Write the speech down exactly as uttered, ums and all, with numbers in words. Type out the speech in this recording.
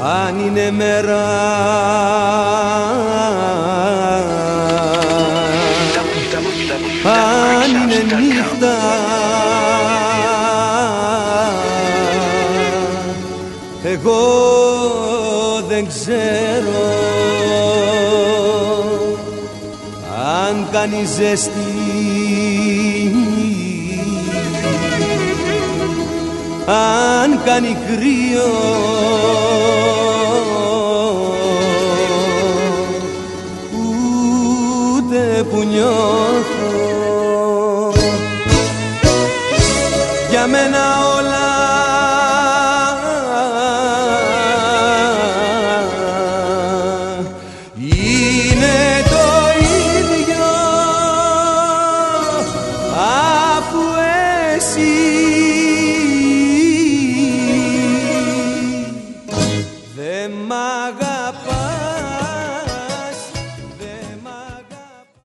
αν είναι μέρα αν είναι νύχτα εγώ δεν ξέρω αν κάνει ζέστη αν κάνει κρύο ούτε που νιώθω για μένα